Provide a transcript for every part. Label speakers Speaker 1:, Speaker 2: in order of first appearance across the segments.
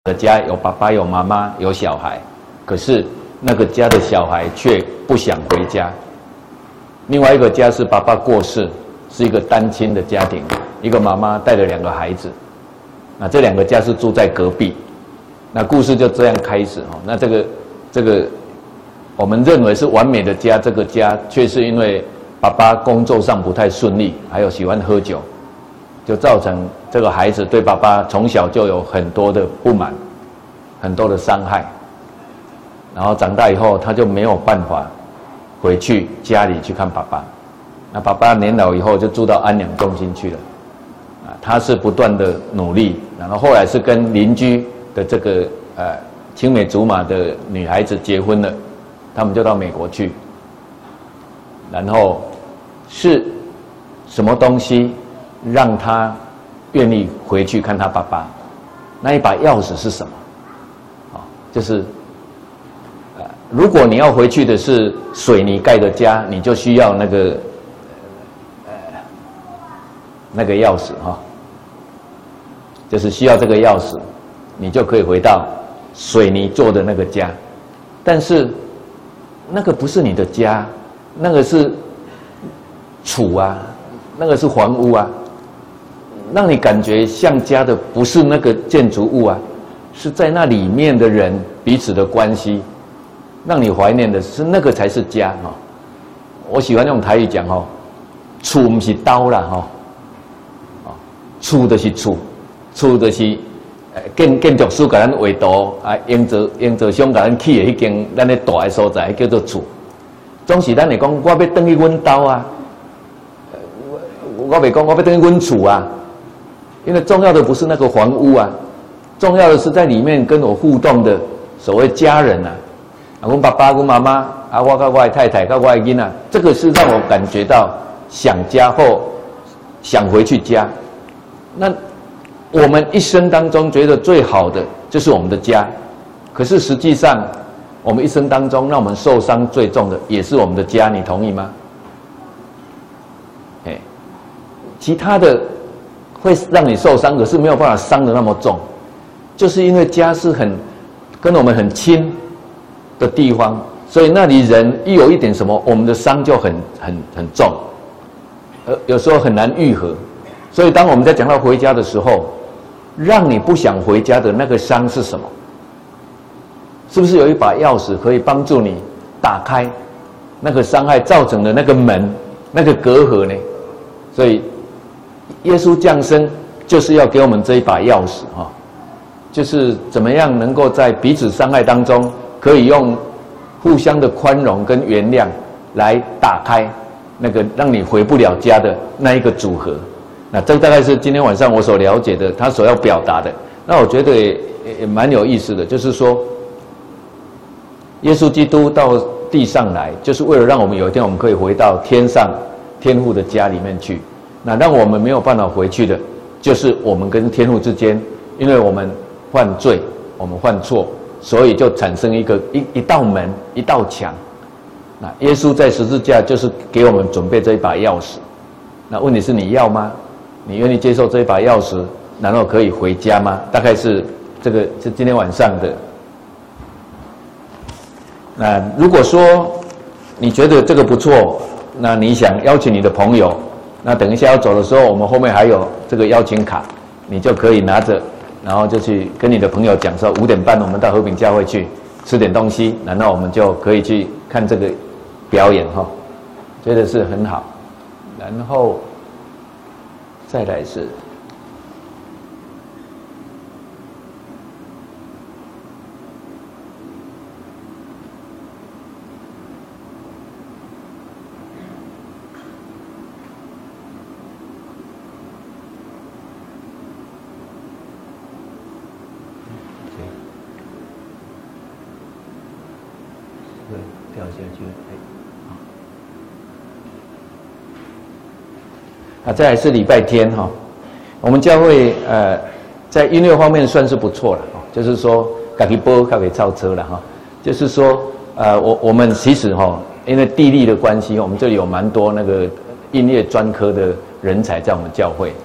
Speaker 1: 的家有爸爸、有妈妈、有小孩，可是那个家的小孩却不想回家。另外一个家是爸爸过世，是一个单亲的家庭，一个妈妈带着2个孩子。那这2个家是住在隔壁。那故事就这样开始哦。那这个我们认为是完美的家，这个家却是因为爸爸工作上不太顺利，还有喜欢喝酒，就造成这个孩子对爸爸从小就有很多的不满，很多的伤害。然后长大以后，他就没有办法回去家里去看爸爸。那爸爸年老以后就住到安养中心去了。他是不断的努力，然后后来是跟邻居的这个青梅竹马的女孩子结婚了，他们就到美国去。然后是什么东西让他愿意回去看他爸爸？那一把钥匙是什么？就是如果你要回去的是水泥盖的家，你就需要那个钥匙哈，就是需要这个钥匙，你就可以回到水泥做的那个家。但是那个不是你的家，那个是楚啊，那个是房屋啊，让你感觉像家的不是那个建筑物啊，是在那里面的人彼此的关系，让你怀念的是那个才是家哈。我喜欢用台语讲哈，厝不是刀啦哈，厝就是厝，厝就是建筑师给咱画图啊，营造商给咱起的迄间咱咧大的所在叫做厝。总是咱会讲，我要回去阮家啊，我袂讲我要回去阮厝啊，因为重要的不是那个房屋啊，重要的是在里面跟我互动的所谓家人啊，阮爸爸、阮妈妈啊，我跟我的太太、跟我的囡仔，这个是让我感觉到想家或想回去家。那我们一生当中觉得最好的就是我们的家，可是实际上我们一生当中让我们受伤最重的也是我们的家，你同意吗？其他的会让你受伤，可是没有办法伤得那么重，就是因为家是跟我们很亲的地方，所以那里人一有一点什么，我们的伤就很重，有时候很难愈合。所以当我们在讲到回家的时候，让你不想回家的那个伤是什么？是不是有一把钥匙可以帮助你打开那个伤害造成的那个门、那个隔阂呢？所以耶稣降生就是要给我们这一把钥匙哈，就是怎么样能够在彼此伤害当中，可以用互相的宽容跟原谅来打开那个让你回不了家的那一个组合。那这大概是今天晚上我所了解的，他所要表达的。那我觉得也蛮有意思的，就是说，耶稣基督到地上来，就是为了让我们有一天我们可以回到天上天父的家里面去。那让我们没有办法回去的，就是我们跟天父之间，因为我们犯罪，我们犯错，所以就产生一道门、一道墙。那耶稣在十字架就是给我们准备这一把钥匙。那问题是你要吗？你愿意接受这一把钥匙，然后可以回家吗？大概是这个是今天晚上的。那如果说你觉得这个不错，那你想邀请你的朋友，那等一下要走的时候，我们后面还有这个邀请卡，你就可以拿着，然后就去跟你的朋友讲说5点半我们到和平教会去吃点东西，然后我们就可以去看这个表演哈，觉得是很好。然后再来是掉下去再来是礼拜天哈，我们教会在音乐方面算是不错了，就是说自己播自己造车了哈，就是说我们其实哈，因为地利的关系，我们这里有蛮多那个音乐专科的人才在我们教会。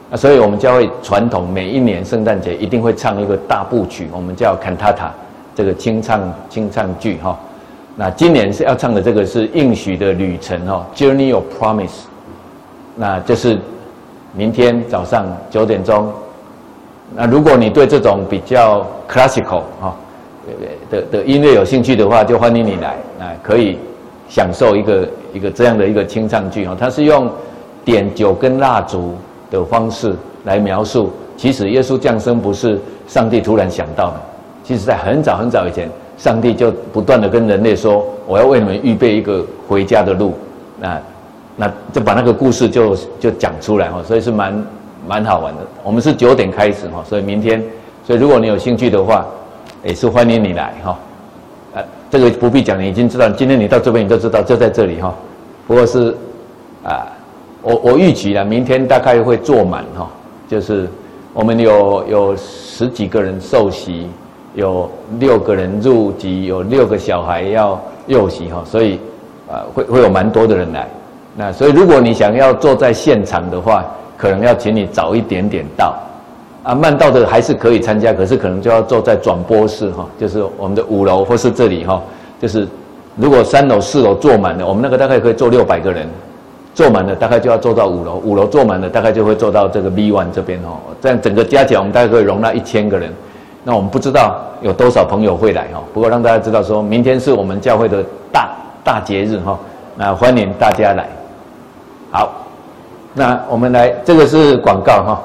Speaker 1: 所以我们教会传统每一年圣诞节一定会唱一个大部曲，我们叫 cantata， 这个清唱剧哈。那今年是要唱的这个是应许的旅程哈 ，Journey of Promise， 那就是明天早上9点钟。那如果你对这种比较 classical 哈的音乐有兴趣的话，就欢迎你来，可以享受一个这样的一个清唱剧哈。它是用点酒跟蜡烛的方式来描述，其实耶稣降生不是上帝突然想到的，其实在很早很早以前，上帝就不断的跟人类说，我要为你们预备一个回家的路，那就把那个故事就讲出来哈，所以是蛮好玩的。我们是9点开始哈，所以明天，所以如果你有兴趣的话，也是欢迎你来哈。这个不必讲，你已经知道，今天你到这边你都知道，就在这里哈。不过是我预期了，明天大概会坐满哈，就是我们有10几个人受洗，有6个人入籍，有6个小孩要幼洗哈，所以会有蛮多的人来。那所以如果你想要坐在现场的话，可能要请你早一点点到，慢到的还是可以参加，可是可能就要坐在转播室哈，就是我们的5楼或是这里哈，就是如果3楼4楼坐满了，我们那个大概可以坐600个人。坐满了大概就要坐到5楼，5楼坐满了大概就会坐到这个 B1 这边哦。这样整个加起来我们大概可以容纳1000个人。那我们不知道有多少朋友会来哈，不过让大家知道说明天是我们教会的大节日哈，那欢迎大家来。好，那我们来，这个是广告哈。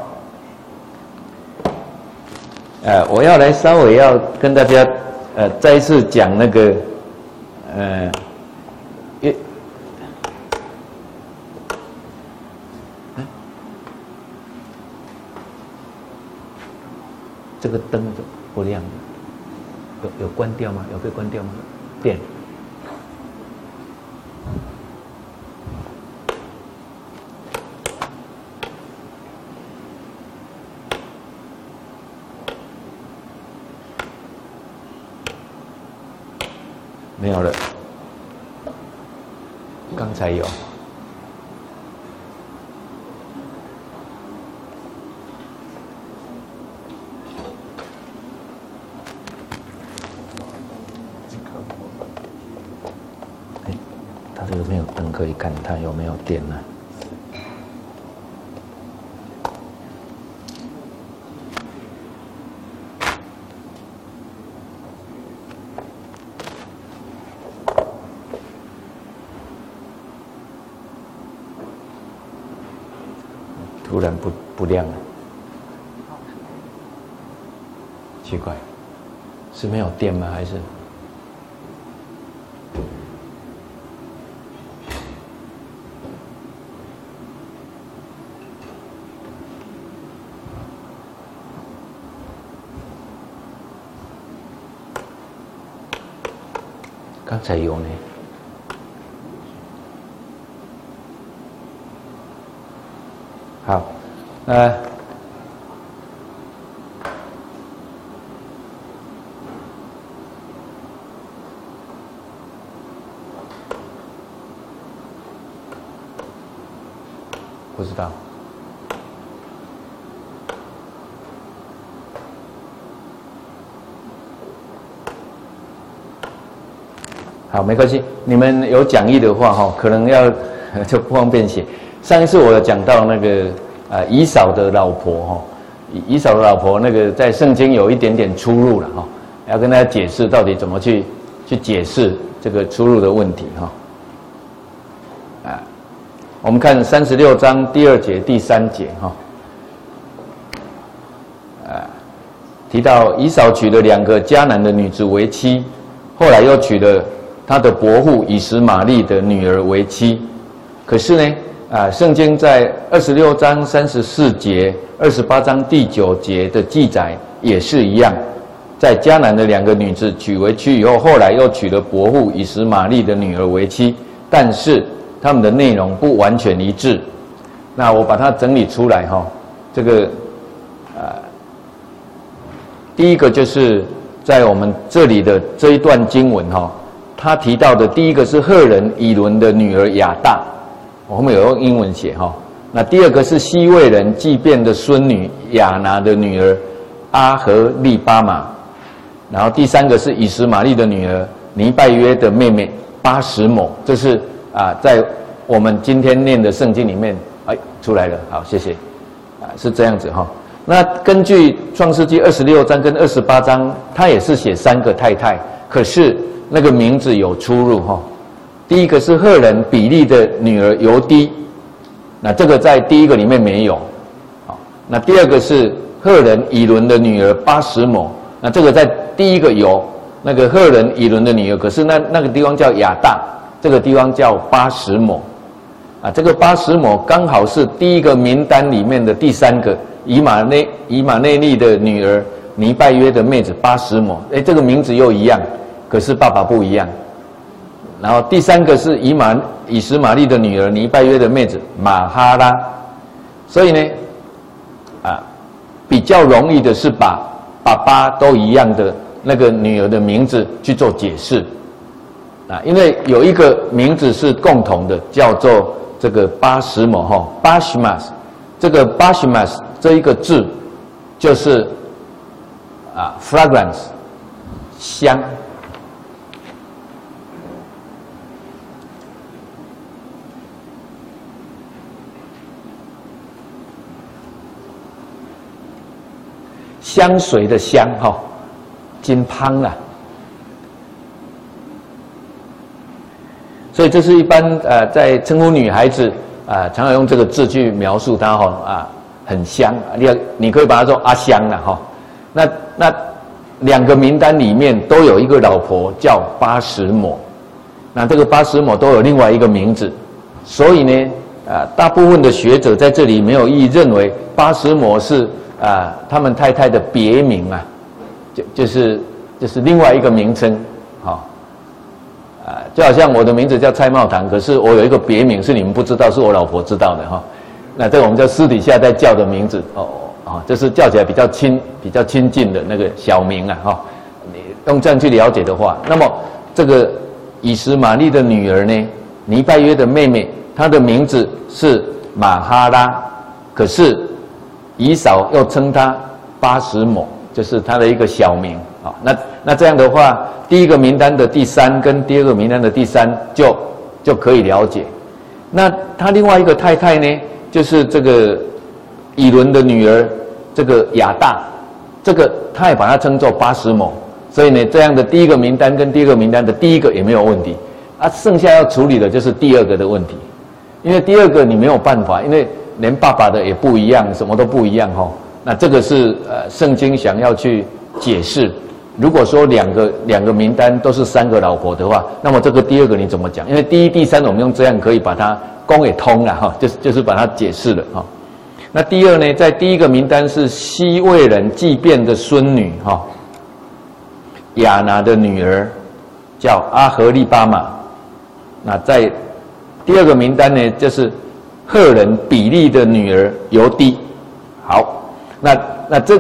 Speaker 1: 我要来稍微要跟大家再一次讲那个这个灯不亮，有关掉吗？有被关掉吗？电。没有了，刚才有。这个没有灯可以看它有没有电呢？突然不亮了，奇怪，是没有电吗？还是？刚才有呢。好，不知道。好，没关系。你们有讲义的话，哈，可能要就不方便写。上一次我有讲到那个以扫的老婆，哈，以扫的老婆那个在圣经有一点点出入了，哈，要跟大家解释到底怎么去解释这个出入的问题，哈。我们看36章第2节、第3节，哈。提到以扫娶了2个迦南的女子为妻，后来又娶了他的伯父以实玛利的女儿为妻。可是呢，圣经在26章34节、28章第9节的记载也是一样，在迦南的2个女子娶为妻以后，后来又娶了伯父以实玛利的女儿为妻，但是他们的内容不完全一致。那我把它整理出来哈，这个第一个就是在我们这里的这一段经文哈，他提到的第一个是赫人以伦的女儿亚大，我后面有用英文写哈。 那第二个是西魏人祭便的孙女亚拿的女儿阿合利巴玛，然后第三个是以实玛利的女儿尼拜约的妹妹巴什抹。这是在我们今天念的圣经里面，出来了，好，谢谢，是这样子哈。那根据创世纪26章跟28章，他也是写3个太太，可是那个名字有出入哈。第一个是赫人比利的女儿犹低，那这个在第一个里面没有。好，那第二个是赫人以伦的女儿巴什抹，那这个在第一个有，那个赫人以伦的女儿，可是那个地方叫亚大，这个地方叫巴什抹。这个巴什抹刚好是第一个名单里面的第3个，以马内利的女儿尼拜约的妹子巴什抹。这个名字又一样，可是爸爸不一样。然后第3个是以实玛利的女儿尼拜约的妹子玛哈拉。所以呢，比较容易的是把爸爸都一样的那个女儿的名字去做解释。因为有一个名字是共同的，叫做这个巴什抹巴什马斯，这个巴什马斯这一个字就是fragrance 香，香水的香金芳啦。所以这是一般在称呼女孩子常常用这个字去描述她很香，你可以把它说阿香啦那2个名单里面都有一个老婆叫巴什抹，那这个巴什抹都有另外一个名字，所以呢大部分的学者在这里没有意义认为巴什抹是他们太太的别名就是另外一个名称就好像我的名字叫蔡茂堂，可是我有一个别名是你们不知道，是我老婆知道的那这个我们叫私底下在叫的名字就是叫起来比较亲近的那个小名你用这样去了解的话，那么这个以实玛利的女儿呢，尼拜约的妹妹，她的名字是玛哈拉，可是以扫又称她巴什抹，就是她的一个小名那这样的话，第一个名单的第3跟第2个名单的第3就可以了解。那他另外一个太太呢，就是这个以伦的女儿，这个亚大，这个他也把它称作巴什抹。所以呢，这样的第一个名单跟第2个名单的第1个也没有问题剩下要处理的就是第2个的问题，因为第2个你没有办法，因为连爸爸的也不一样，什么都不一样那这个是圣经想要去解释。如果说两个名单都是3个老婆的话，那么这个第2个你怎么讲？因为第1、第3我们用这样可以把它公给通了就是把它解释了那第2呢，在第1个名单是西魏人祭便的孙女亚拿的女儿叫阿合利巴玛。那在第2个名单呢，就是赫人比利的女儿犹低。好，那这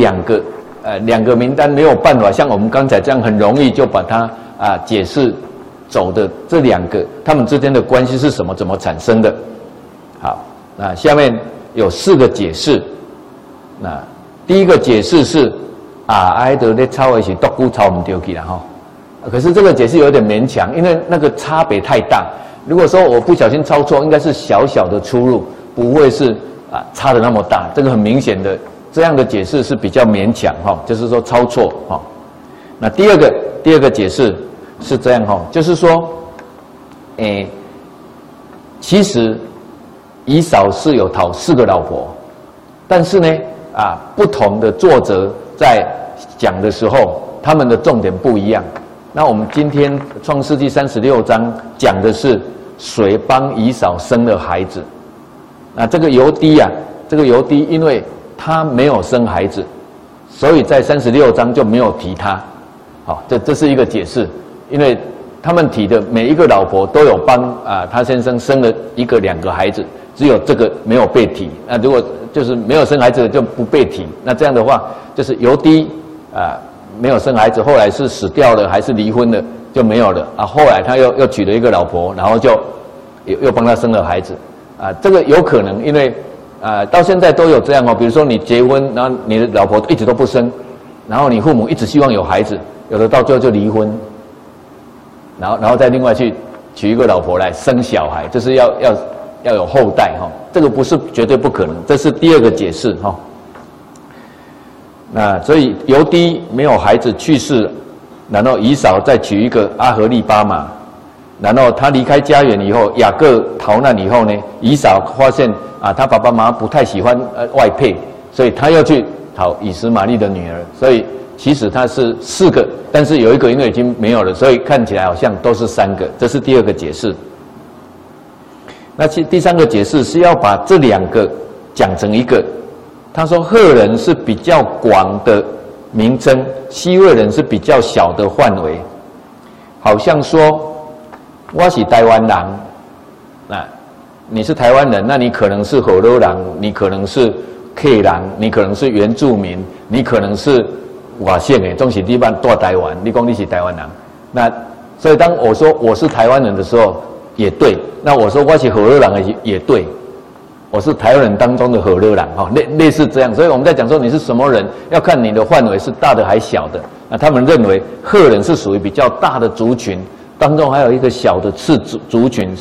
Speaker 1: 2个名单没有办法像我们刚才这样很容易就把它解释走的，这2个他们之间的关系是什么，怎么产生的？好，那下面有4个解释。那第1个解释是哀得咧抄的是独孤抄唔丢去啦可是这个解释有点勉强，因为那个差别太大。如果说我不小心抄错，应该是小小的出入，不会是差的那么大。这个很明显的。这样的解释是比较勉强就是说抄错那第二个解释是这样就是说，其实以扫是有讨4个老婆，但是呢不同的作者在讲的时候，他们的重点不一样。那我们今天创世纪36章讲的是谁帮以扫生了孩子。那这个犹低因为他没有生孩子，所以在36章就没有提他。这是一个解释，因为他们提的每一个老婆都有帮他先生生了1个、2个孩子，只有这个没有被提。那如果就是没有生孩子的就不被提，那这样的话就是犹低没有生孩子，后来是死掉了还是离婚了就没有了后来他又娶了1个老婆，然后就又帮他生了孩子这个有可能，因为到现在都有这样哦。比如说你结婚，然后你的老婆一直都不生，然后你父母一直希望有孩子，有的到最后就离婚，然后再另外去娶一个老婆来生小孩，就是要有后代哈。这个不是绝对不可能，这是第二个解释哈。那所以尤低没有孩子去世，然后以扫再娶一个阿合利巴玛，然后他离开家园以后，雅各逃难以后呢，以扫发现他爸爸妈妈不太喜欢外配，所以他要去讨以实玛利的女儿，所以其实他是4个，但是有一个因为已经没有了，所以看起来好像都是3个，这是第二个解释。那第3个解释是要把这2个讲成一个。他说赫人是比较广的名称，西魏人是比较小的范围，好像说我是台湾人，那你是台湾人，那你可能是荷兰人，你可能是客人，你可能是原住民，你可能是外省的，总是地方大台湾，你说你是台湾人，那所以当我说我是台湾人的时候也对，那我说我是荷兰人也对。我是台湾人当中的荷兰人哈，类似这样，所以我们在讲说你是什么人，要看你的范围是大的还小的。那他们认为赫人是属于比较大的族群，当中还有一个小的次族群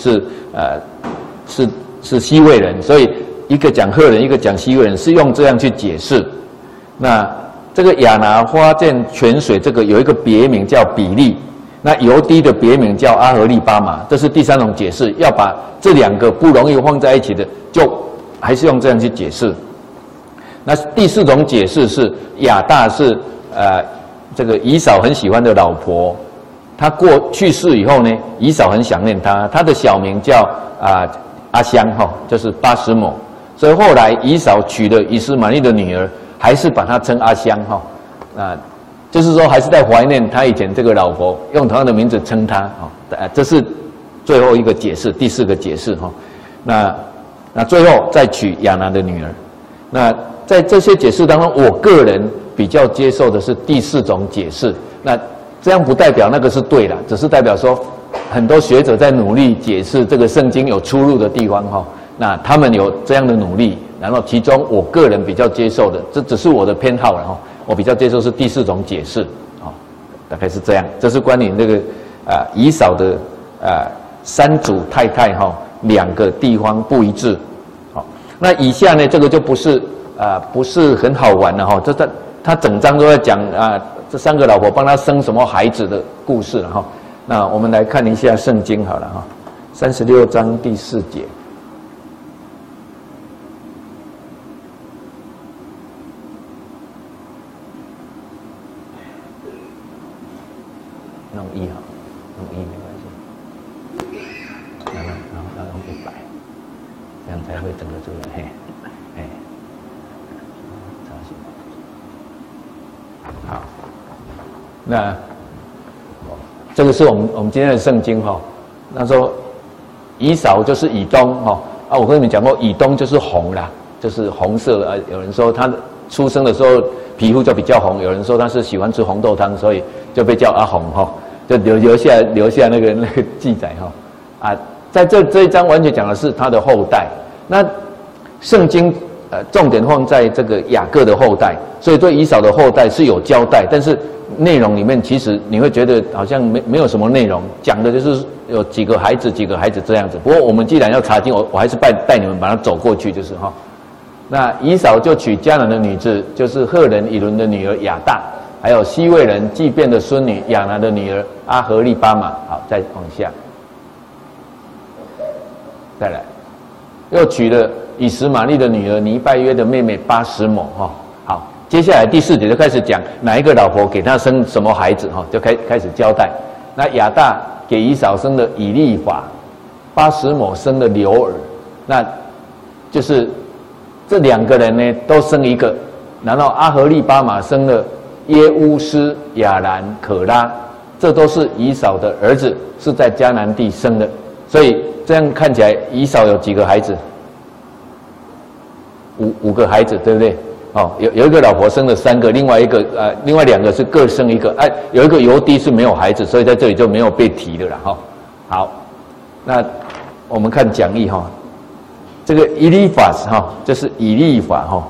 Speaker 1: 是西魏人，所以一个讲赫人，一个讲西魏人，是用这样去解释。那这个亚拿花溅泉水，这个有一个别名叫比利，那尤低的别名叫阿合利巴玛，这是第3种解释，要把这2个不容易放在一起的，就还是用这样去解释。那第4种解释是亚大是这个以扫很喜欢的老婆，他去世以后呢，以扫很想念他，他的小名叫阿香哈，就是巴什抹，所以后来以扫娶了以实玛利的女儿，还是把她称阿香哈，就是说还是在怀念他以前这个老婆，用同样的名字称他这是最后一个解释，第4个解释哈。那最后再娶亚拿的女儿。那在这些解释当中，我个人比较接受的是第4种解释。那这样不代表那个是对的，只是代表说很多学者在努力解释这个圣经有出入的地方哈。那他们有这样的努力，然后其中我个人比较接受的，这只是我的偏好了哈。我比较接受是第4种解释，大概是这样。这是关于那个以扫的3组太太2个地方不一致。好，那以下呢，这个就不是很好玩了哈。他整章都在讲这3个老婆帮他生什么孩子的故事了哈。那我们来看一下圣经好了哈，36章第4节。弄1好，弄1没关系，然后用100，这样才会整得出来。嘿，好，那这个是我们今天的圣经哈。那说以扫就是以东哈我跟你们讲过，以东就是红啦，就是红色有人说他出生的时候皮肤就比较红，有人说他是喜欢吃红豆汤，所以就被叫阿红哈，就留下那个记载哈在这一章完全讲的是他的后代。那圣经重点放在这个雅各的后代，所以对以扫的后代是有交代，但是内容里面其实你会觉得好像没有什么内容，讲的就是有几个孩子这样子。不过我们既然要查经，我还是带你们把它走过去，就是哈。那以扫就娶迦南的女子，就是赫人以伦的女儿亚大，还有西魏人祭便的孙女亚拿的女儿阿合利巴玛。好，再往下，再来，又娶了以实玛利的女儿尼拜约的妹妹巴什抹哈。好，接下来第4节就开始讲哪一个老婆给他生什么孩子哈，就开始交代。那亚大给以扫生了以利法，巴什抹生了流尔，那就是这2个人呢都生一个，然后阿合利巴玛生了耶乌斯、亚兰、可拉，这都是以扫的儿子，是在迦南地生的。所以这样看起来，以扫有几个孩子？5个孩子，对不对？有一个老婆生了3个，另外2个是各生一个。有一个尤低是没有孩子，所以在这里就没有被提的了哈。好，那我们看讲义哈。 这个以利法哈，就是以利法哈。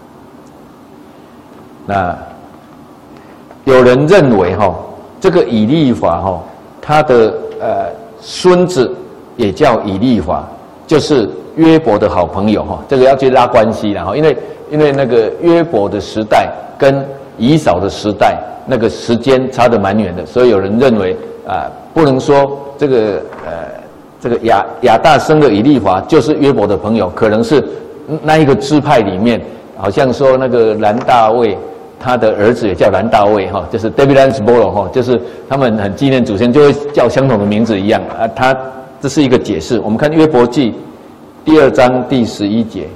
Speaker 1: 那有人认为哈，这个以利法哈，他的孙子也叫以利法，就是约伯的好朋友哈。这个要去拉关系了哈，因为那个约伯的时代跟以扫的时代那个时间差得蛮远的，所以有人认为不能说这个亚大生的以利法就是约伯的朋友，可能是那一个支派里面，好像说那个兰大卫，他的儿子也叫兰大卫哈，就是 David Lansborough 哈，就是他们很纪念祖先就会叫相同的名字一样啊。这是一个解释。我们看约伯记第2章第11节，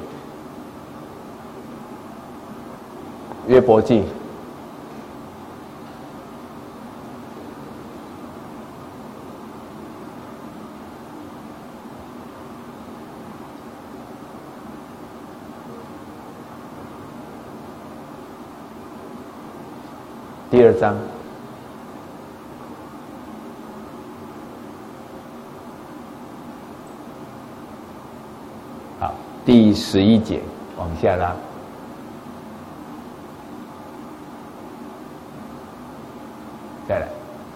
Speaker 1: 约伯记。第2章，好，第11节往下拉，再来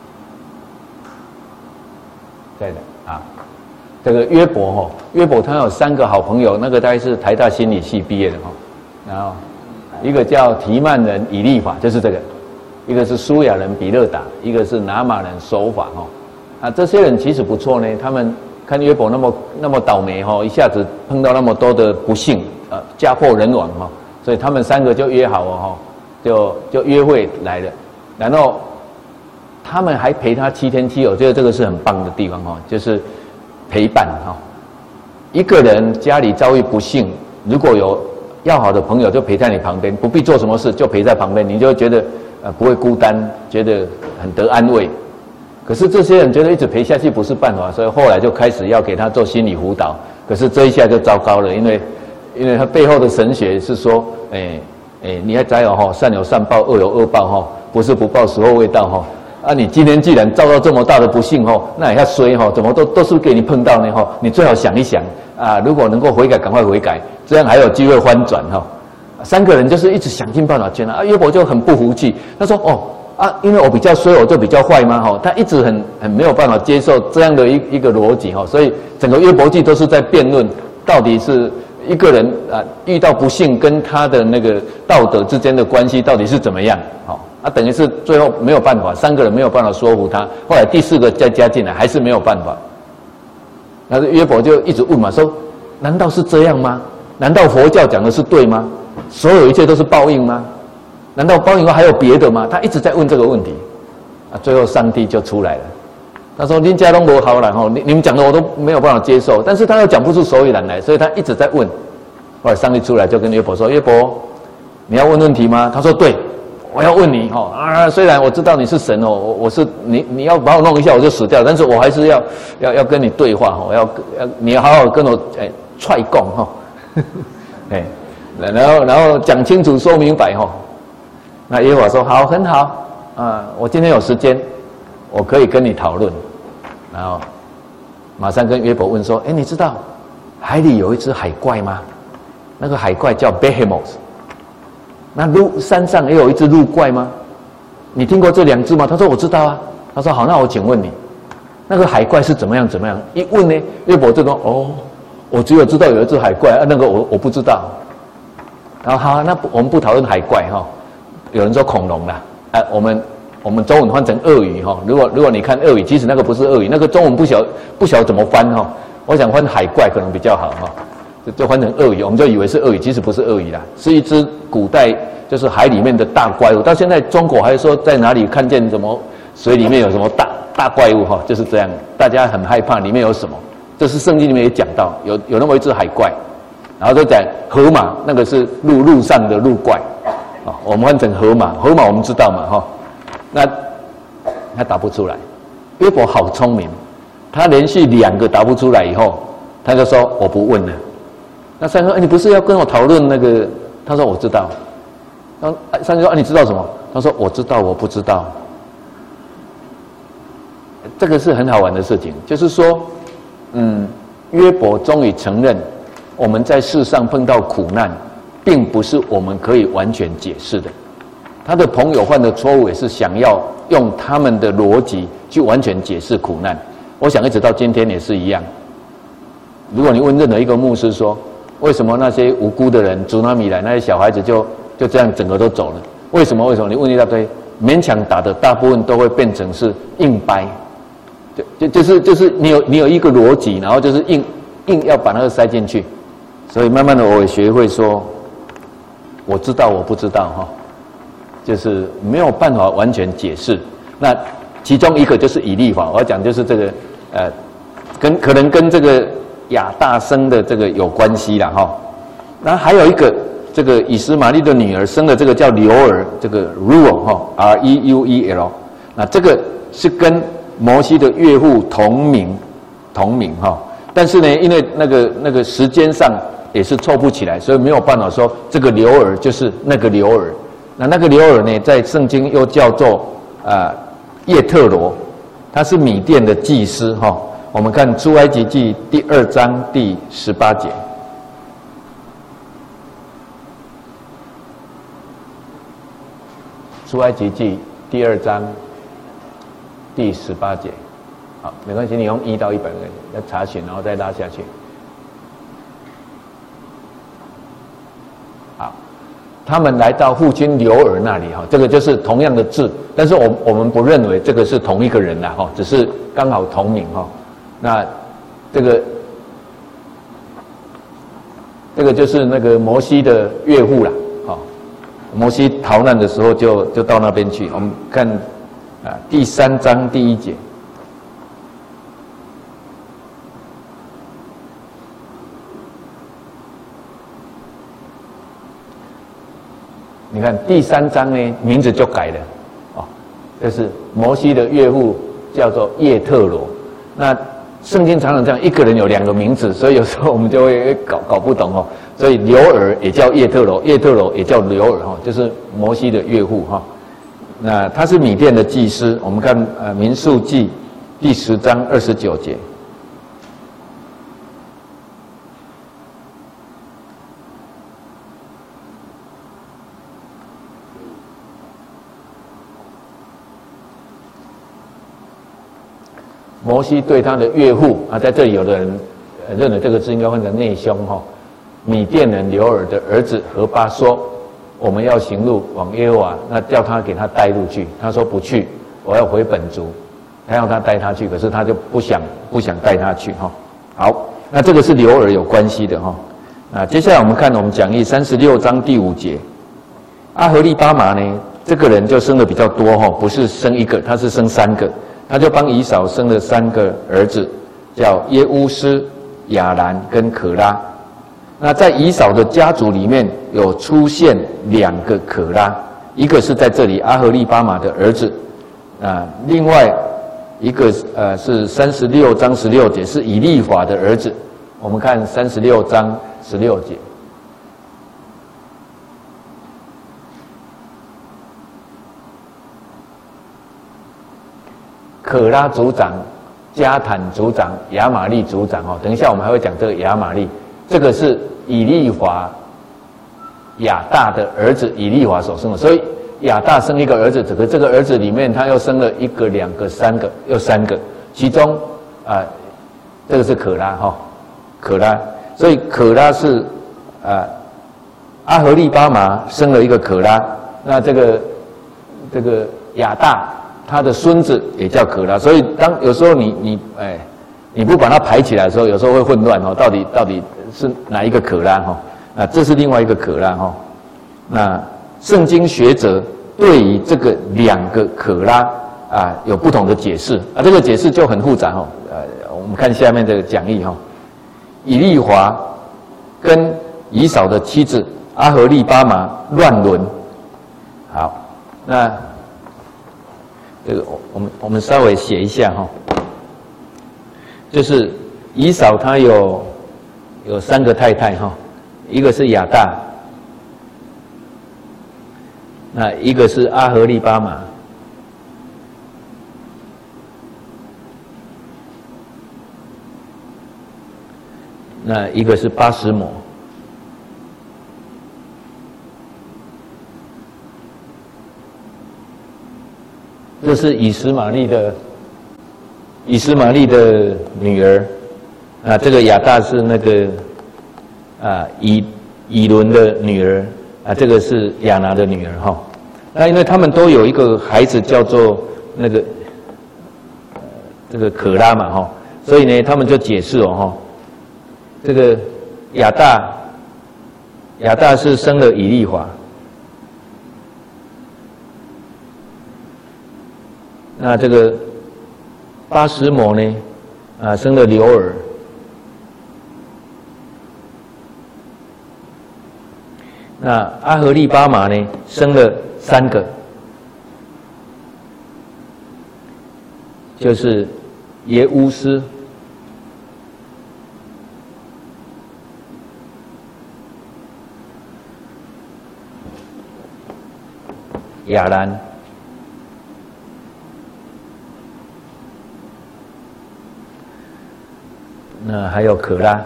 Speaker 1: 啊！这个约伯哈，约伯他有3个好朋友，那个大概是台大心理系毕业的哈，然后一个叫提曼人以利法，就是这个。一个是苏亚人比勒达，一个是拿马人手法哈，这些人其实不错呢。他们看约伯那么倒霉哈，一下子碰到那么多的不幸，家破人亡哈，所以他们3个就约好了哈，就约会来了，然后他们还陪他7天7夜，我觉得这个是很棒的地方哈，就是陪伴哈。一个人家里遭遇不幸，如果有要好的朋友就陪在你旁边，不必做什么事就陪在旁边，你就会觉得不会孤单，觉得很得安慰。可是这些人觉得一直陪下去不是办法，所以后来就开始要给他做心理辅导。可是这一下就糟糕了，因为他背后的神学是说，你要知道哈，善有善报，恶有恶报哈，不是不报，时候未到哈。你今天既然遭到这么大的不幸哈，那也要衰哈，怎么都是给你碰到呢哈？你最好想一想如果能够悔改，赶快悔改，这样还有机会翻转哈。3个人就是一直想尽办法劝约伯就很不服气，他说因为我比较衰，我就比较坏吗？他一直很没有办法接受这样的一个逻辑所以整个约伯记都是在辩论，到底是一个人遇到不幸跟他的那个道德之间的关系到底是怎么样？等于是最后没有办法，3个人没有办法说服他，后来第4个再加进来还是没有办法。那约伯就一直问嘛，说难道是这样吗？难道佛教讲的是对吗？所有一切都是报应吗？难道报应后还有别的吗？他一直在问这个问题，最后上帝就出来了。他说：“恁家都没好人你们讲的我都没有办法接受。”但是他又讲不出所以然来，所以他一直在问。后来上帝出来就跟约伯说：“约伯，你要问问题吗？”他说：“对，我要问你虽然我知道你是神我是你要把我弄一下我就死掉，但是我还是要跟你对话你要好好跟我踹供然后讲清楚说明白那耶和华说好，很好我今天有时间，我可以跟你讨论。然后马上跟约伯问说：你知道海里有一只海怪吗？那个海怪叫 Behemoth。那山上也有一只陆怪吗？你听过这2只吗？他说我知道啊。他说好，那我请问你，那个海怪是怎么样？一问呢，约伯就说我只有知道有一只海怪那个我不知道。然后好，那我们不讨论海怪有人说恐龙啦，我们中文换成鳄鱼如果你看鳄鱼，其实那个不是鳄鱼，那个中文不晓怎么翻我想翻海怪可能比较好就翻成鳄鱼，我们就以为是鳄鱼，其实不是鳄鱼啦，是一只古代就是海里面的大怪物。到现在中国还说在哪里看见什么水里面有什么大怪物就是这样，大家很害怕里面有什么。这是圣经里面也讲到有那么一只海怪，然后就讲河马，那个是路上的陆怪我们换成河马我们知道嘛那他答不出来。约伯好聪明，他连续2个答不出来以后，他就说我不问了。那上帝说你不是要跟我讨论那个？他说我知道。然后上帝说你知道什么？他说我知道我不知道。这个是很好玩的事情，就是说约伯终于承认我们在世上碰到苦难，并不是我们可以完全解释的。他的朋友犯的错误也是想要用他们的逻辑去完全解释苦难。我想一直到今天也是一样。如果你问任何一个牧师说，为什么那些无辜的人祖纳米来，那些小孩子就这样整个都走了？为什么？你问一大堆，勉强打的大部分都会变成是硬掰，就是你有一个逻辑，然后就是硬要把那个塞进去。所以慢慢的我也学会说，我知道我不知道哈，就是没有办法完全解释。那其中一个就是以利法，我要讲就是这个可能跟这个亚大生的这个有关系啦哈。那还有一个这个以实玛利的女儿生的这个叫流儿，这个 Reuel 哈 ，R-E-U-E-L， 那这个是跟摩西的岳父同名哈。但是呢，因为那个时间上也是凑不起来，所以没有办法说这个流儿就是那个流儿。那个流儿呢，在圣经又叫做叶特罗，他是米甸的祭司哈。我们看出埃及记第2章第18节。出埃及记第2章第18节。好，没关系，你用1到100个要查询，然后再拉下去。好，他们来到父亲流儿那里哈，这个就是同样的字，但是我们不认为这个是同一个人啦哈，只是刚好同名哈。那这个就是那个摩西的岳父啦，哈，摩西逃难的时候就到那边去。我们看第3章第1节。你看第3章呢，名字就改了，哦，就是摩西的岳父叫做叶特罗。那圣经常常这样，一个人有2个名字，所以有时候我们就会搞不懂哦。所以流儿也叫叶特罗，叶特罗也叫流儿哈，就是摩西的岳父哈。那他是米甸的祭司。我们看民数记第10章29节。摩西对他的岳父在这里有的人认为这个字应该换成内兄哈，米甸人流儿的儿子何巴说：“我们要行路往耶和华，那叫他给他带路去。”他说：“不去，我要回本族。”他要他带他去，可是他就不想带他去哈。好，那这个是流儿有关系的哈。那接下来我们看我们讲义36章第5节，阿合利巴马呢，这个人就生的比较多哈，不是生1个，他是生3个。他就帮以扫生了3个儿子，叫耶乌斯、亚兰跟可拉。那在以扫的家族里面有出现2个可拉，一个是在这里阿合利巴马的儿子，另外一个是36章16节是以利法的儿子。我们看36章16节。可拉族长、加坦族长、亚玛利族长哦。等一下我们还会讲这个亚玛利，这个是以利华亚大的儿子以利华所生的，所以亚大生1个儿子，这个儿子里面他又生了1个、2个、3个，又3个，其中这个是可拉哈，可拉，所以可拉是阿合利巴马生了1个可拉，那这个亚大。他的孙子也叫可拉，所以有时候你不把它排起来的时候，有时候会混乱哦，到底是哪一个可拉哈？这是另外一个可拉哈。那圣经学者对于这个2个可拉有不同的解释这个解释就很复杂哈。我们看下面这个讲义哈，以利华跟以扫的妻子阿合利巴马乱伦。好，那。这个我们稍微写一下哈，就是以扫他有3个太太哈，一个是亚大，那一个是阿合利巴马， 那一个是80摩。这是以实玛利的女儿，啊，这个亚大是那个以伦的女儿，啊，这个是亚拿的女儿哈。那因为他们都有一个孩子叫做那个这个可拉嘛哈，所以呢，他们就解释哦哈，这个亚大是生了以利华。那这个80摩呢，生了流尔。那阿合利巴马呢，生了3个，就是耶乌斯、亚兰。那还有可拉，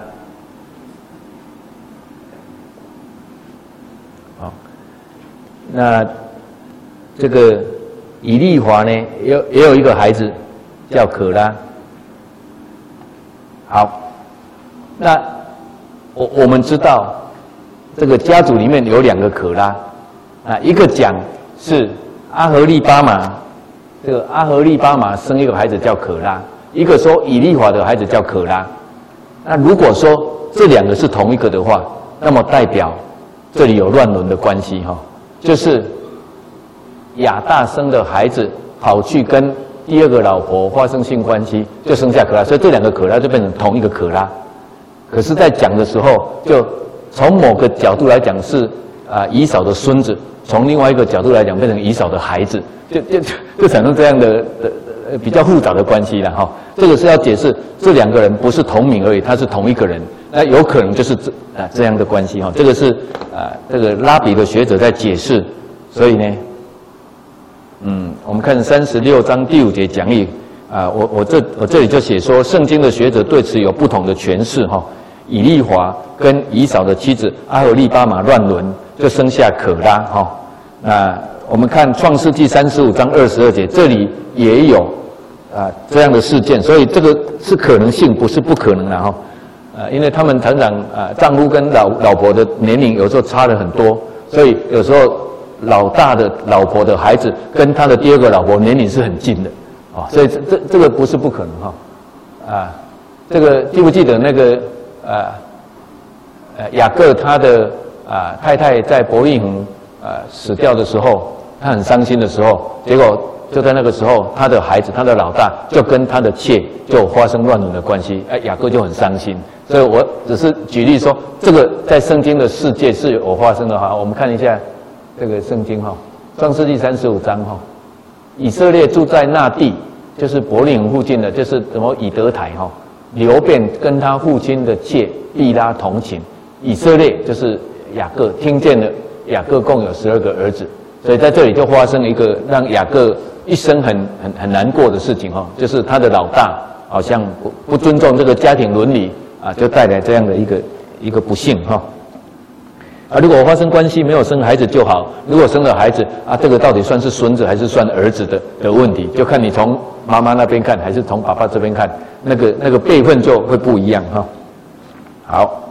Speaker 1: 好，那这个以利华呢，也有一个孩子叫可拉。好，那我们知道这个家族里面有2个可拉，啊，一个讲是阿合利巴马，这个阿合利巴马生一个孩子叫可拉，一个说以利华的孩子叫可拉。那如果说这2个是同一个的话，那么代表这里有乱伦的关系哈，就是亚大生的孩子跑去跟第2个老婆发生性关系，就生下可拉，所以这2个可拉就变成同一个可拉。可是，在讲的时候，就从某个角度来讲是以扫的孙子，从另外一个角度来讲变成以扫的孩子，就产生这样的比较复杂的关系了哈。这个是要解释这2个人不是同名而已，他是同一个人，那有可能就是这样的关系哈。这个是这个拉比的学者在解释，所以呢，我们看36章第5节讲义我这里就写说，圣经的学者对此有不同的诠释哈。以利华跟以扫的妻子阿合利巴马乱伦，就生下可拉哈。那我们看创世纪35章22节，这里也有这样的事件，所以这个是可能性，不是不可能的哈。因为他们常常丈夫跟老婆的年龄有时候差了很多，所以有时候老大的老婆的孩子跟他的第2个老婆年龄是很近的所以这个不是不可能哈。这个记不记得那个雅各他的太太在伯利恒死掉的时候，他很伤心的时候，结果就在那个时候，他的孩子，他的老大就跟他的妾就发生乱伦的关系，雅各就很伤心。所以我只是举例说，这个在圣经的世界是有发生的哈。我们看一下这个圣经哈，创世纪35章哈，以色列住在那地，就是伯利恒附近的，就是什么以德台哈。流便跟他父亲的妾毕拉同寝，以色列就是雅各听见了雅各共有12个儿子，所以在这里就发生一个让雅各一生很难过的事情哈，就是他的老大好像不尊重这个家庭伦理就带来这样的一个不幸哈。如果发生关系没有生孩子就好，如果生了孩子这个到底算是孙子还是算儿子的问题，就看你从妈妈那边看还是从爸爸这边看，那个辈分就会不一样哈。好，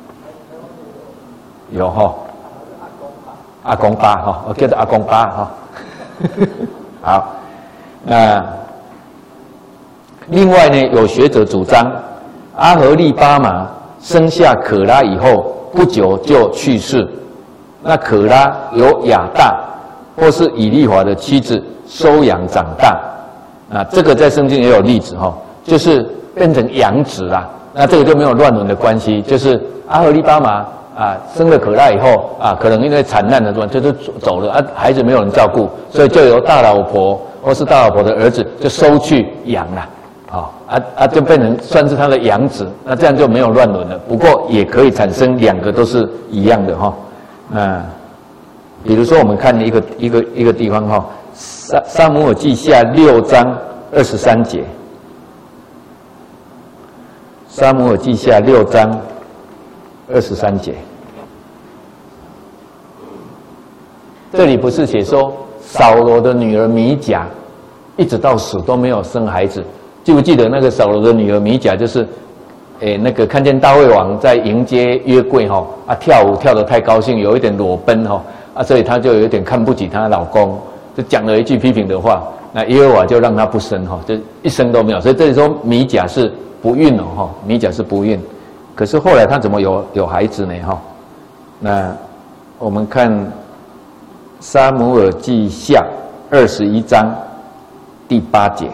Speaker 1: 有哈，阿公爸哈，我叫做阿公爸哈。好，那另外呢，有学者主张，阿合利巴马生下可拉以后不久就去世，那可拉由亚大或是以利华的妻子收养长大，这个在圣经也有例子哈，就是变成养子啦。那这个就没有乱伦的关系，就是阿合利巴马生了可拉以后可能因为产难的就是走了孩子没有人照顾，所以就由大老婆或是大老婆的儿子就收去养了。就变成算是他的养子，那这样就没有乱伦了。不过也可以产生2个都是一样的哈。比如说我们看一个地方哈，撒母耳记下6章23节。撒母耳记下6章 23节。这里不是写说扫罗的女儿米甲一直到死都没有生孩子？记不记得那个扫罗的女儿米甲就是，那个看见大卫王在迎接约柜哈啊跳舞跳得太高兴，有一点裸奔哈啊，所以她就有一点看不起她老公，就讲了一句批评的话。那耶和华就让她不生哈，就一生都没有。所以这里说米甲是不孕哦哈，米甲是不孕。可是后来她怎么有孩子呢哈？那我们看撒母耳记下21章第8节。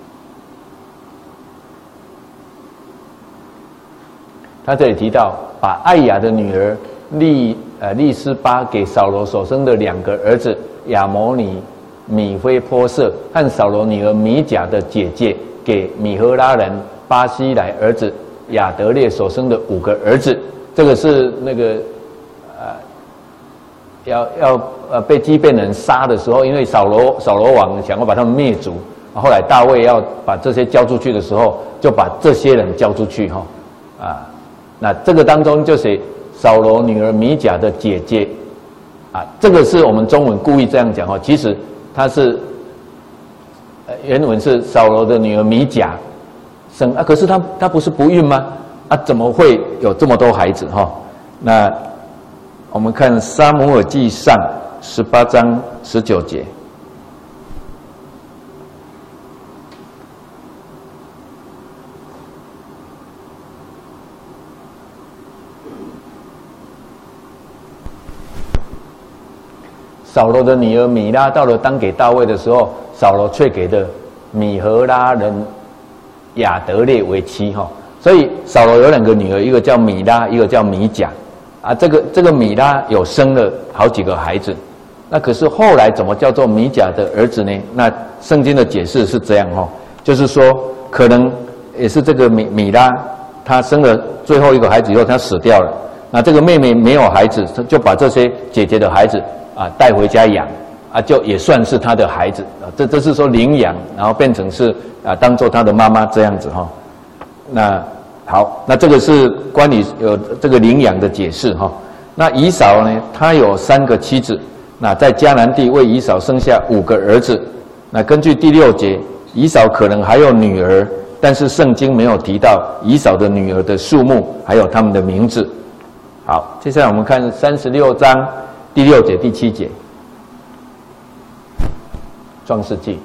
Speaker 1: 他这里提到，把艾雅的女儿利斯巴给扫罗所生的2个儿子亚摩尼、米非波设和扫罗女儿米甲的姐姐给米荷拉人巴西莱儿子亚德列所生的5个儿子。这个是那个被基遍人杀的时候，因为扫罗王想要把他们灭族，后来大卫要把这些交出去的时候，就把这些人交出去哈那这个当中就写扫罗女儿米甲的姐姐这个是我们中文故意这样讲其实它是原文是扫罗的女儿米甲生可是她不是不孕吗？怎么会有这么多孩子那我们看撒母耳记上18章19节。扫罗的女儿米拉到了当给大卫的时候，扫罗却给的米荷拉人亚德列为妻所以扫罗有2个女儿，一个叫米拉，一个叫米甲这个米拉有生了好几个孩子，那可是后来怎么叫做米甲的儿子呢？那圣经的解释是这样就是说可能也是这个米拉她生了最后一个孩子以后，她死掉了，那这个妹妹没有孩子，就把这些姐姐的孩子带回家养就也算是他的孩子这是说领养，然后变成是当做他的妈妈这样子那好，那这个是关于有这个领养的解释那以扫呢，他有3个妻子，那在迦南地为以扫生下5个儿子。那根据第6节，以扫可能还有女儿，但是圣经没有提到以扫的女儿的数目，还有他们的名字。好，接下来我们看36章第6节、第7节，创世纪。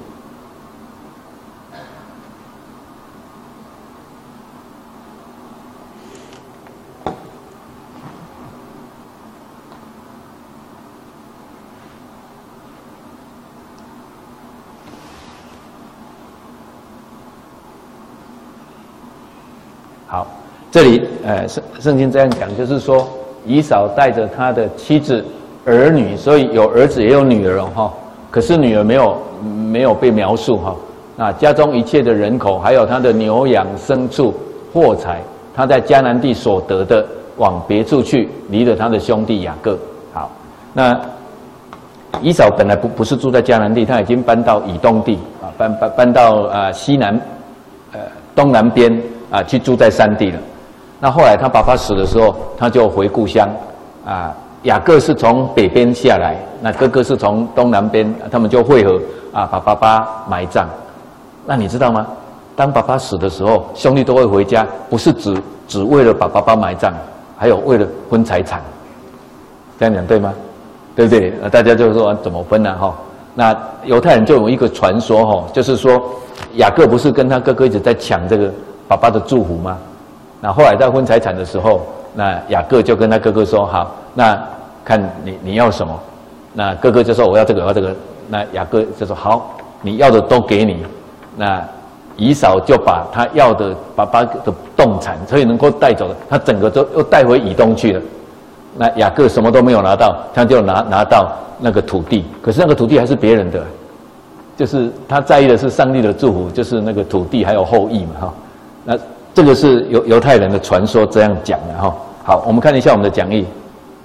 Speaker 1: 好，这里圣经这样讲，就是说以扫带着他的妻子、儿女，所以有儿子也有女儿可是女儿没有被描述那家中一切的人口，还有他的牛羊牲畜货财，他在迦南地所得的，往别处去，离了他的兄弟雅各。好，那以扫本来不是住在迦南地，他已经搬到以东地搬到西南东南边去住在山地了。那后来他爸爸死的时候，他就回故乡雅各是从北边下来，那哥哥是从东南边，他们就会合把爸爸埋葬。那你知道吗？当爸爸死的时候，兄弟都会回家，不是只为了把爸爸埋葬，还有为了分财产。这样讲对吗？对不对？大家就说怎么分呢？那犹太人就有一个传说就是说雅各不是跟他哥哥一直在抢这个爸爸的祝福吗？那后来在分财产的时候，那雅各就跟他哥哥说：“好，那看你要什么？”那哥哥就说：“我要这个，我要这个。”那雅各就说：“好，你要的都给你。”那以扫就把他要的爸爸的动产，所以能够带走的，他整个都又带回以东去了。那雅各什么都没有拿到，他就拿到那个土地，可是那个土地还是别人的，就是他在意的是上帝的祝福，就是那个土地还有后裔嘛那这个是犹太人的传说这样讲的好，我们看一下我们的讲义。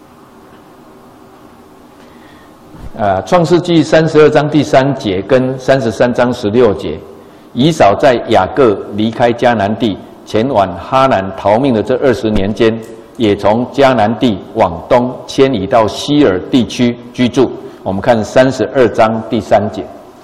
Speaker 1: 创世纪32章第3节跟33章16节，以扫在雅各离开迦南地前往哈兰逃命的这20年间， 也从迦南地往东迁移到西尔地区居住。我们看32章第3节。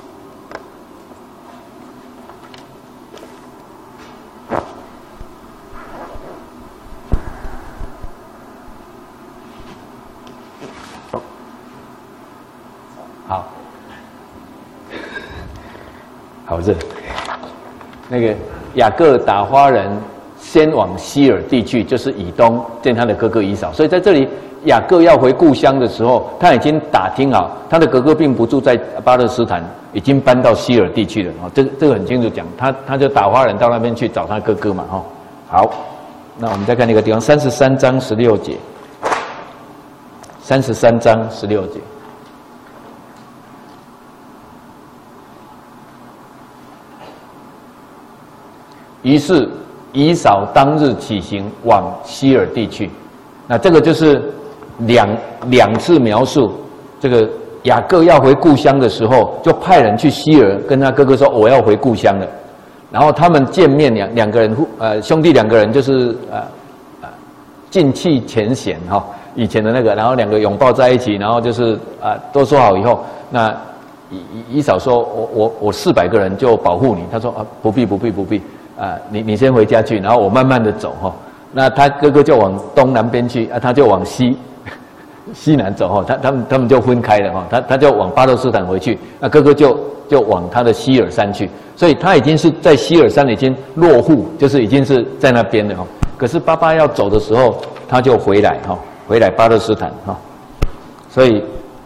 Speaker 1: 好热。那个雅各打发人先往西尔地去，就是以东见他的哥哥以扫。所以在这里，雅各要回故乡的时候，他已经打听好，他的哥哥并不住在巴勒斯坦，已经搬到西尔地去了。哦，这个很清楚讲，他就打发人到那边去找他哥哥嘛。哈，好，那我们再看那个地方，33章16节，33章16节。于是以扫当日起行往西尔地去。那这个就是两次描述，这个雅各要回故乡的时候，就派人去西尔跟他哥哥说：“我要回故乡了。”然后他们见面，两个人兄弟2个人就是近戚前嫌哈，以前的那个，然后2个拥抱在一起，然后就是都说好以后，那以扫说：“我400个人就保护你。”他说：“不必。”你先回家去，然后我慢慢的走哈。那他哥哥就往东南边去，他就往西南走哈。他们就分开了哈。他就往巴勒斯坦回去，那哥哥就往他的希尔山去。所以他已经是在希尔山已经落户，就是已经是在那边了哈。可是爸爸要走的时候，他就回来哈，回来巴勒斯坦哈。所以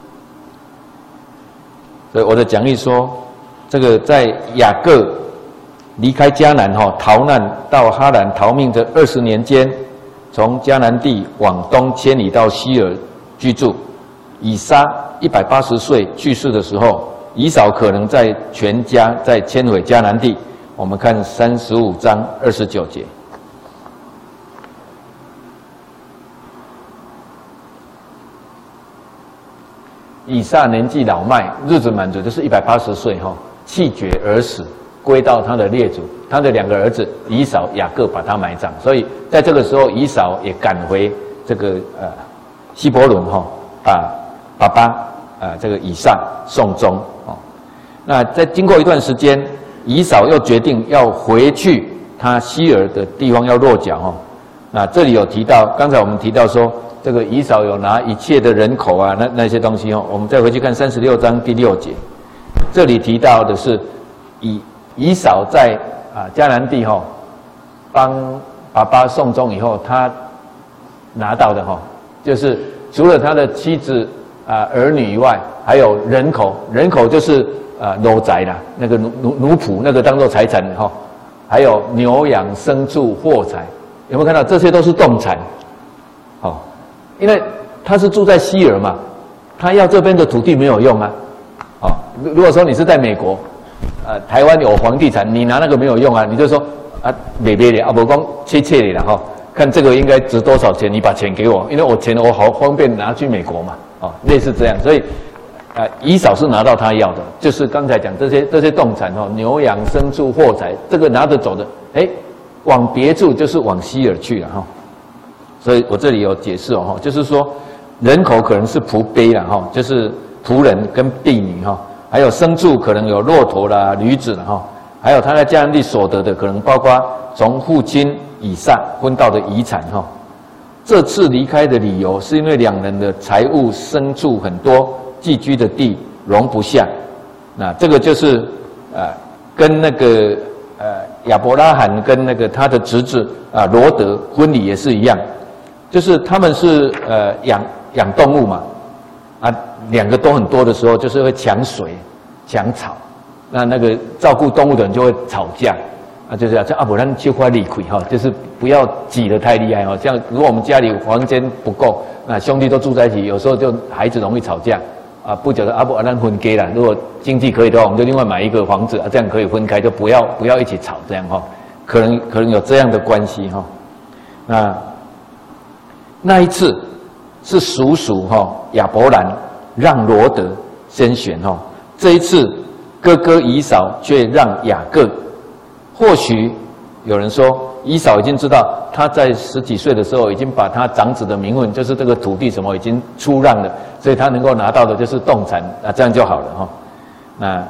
Speaker 1: 我的讲义说，这个在雅各离开迦南逃难到哈兰逃命这20年间，从迦南地往东迁移到西尔居住。以撒180岁去世的时候，以扫可能在全家再迁回迦南地。我们看35章29节。以撒年纪老迈，日子满足，就是180岁气绝而死。归到他的列祖，他的2个儿子以扫、雅各把他埋葬，所以在这个时候，以扫也赶回这个希伯伦爸爸这个以撒送终哦。那在经过一段时间，以扫又决定要回去他西尔的地方要落脚哦。那这里有提到，刚才我们提到说，这个以扫有拿一切的人口那些东西哦。我们再回去看36章第6节，这里提到的是以扫在迦南地帮爸爸送终以后，他拿到的就是除了他的妻子儿女以外，还有人口就是奴宅啦，那个奴仆那个当做财产还有牛羊牲畜货财，有没有看到？这些都是动产因为他是住在西尔嘛，他要这边的土地没有用如果说你是在美国。台湾有房地产，你拿那个没有用你就说没的不光切的啦看这个应该值多少钱，你把钱给我，因为我好方便拿去美国嘛类似这样，所以以扫是拿到他要的，就是刚才讲这些动产牛羊牲畜货财，这个拿得走的，往别处就是往西尔去了所以我这里有解释就是说人口可能是仆婢啦就是仆人跟婢女还有牲畜可能有骆驼啦、驴子啦还有他在迦南地所得的，可能包括从父亲以撒分到的遗产这次离开的理由是因为2人的财物牲畜很多，寄居的地容不下。那这个就是跟那个亚伯拉罕跟那个他的侄子罗德婚礼也是一样，就是他们是养动物嘛2个都很多的时候，就是会抢水、抢草，那个照顾动物的人就会吵架就是不然就快离开就是不要挤得太厉害这样如果我们家里房间不够，那兄弟都住在一起，有时候就孩子容易吵架不觉得不然分开啦。如果经济可以的话，我们就另外买一个房子这样可以分开，就不要一起吵这样可能有这样的关系那一次是叔叔亚伯兰让罗德先选这一次哥哥以扫却让雅各，或许有人说以扫已经知道他在10几岁的时候已经把他长子的名分，就是这个土地什么已经出让了，所以他能够拿到的就是动产，这样就好了哈。那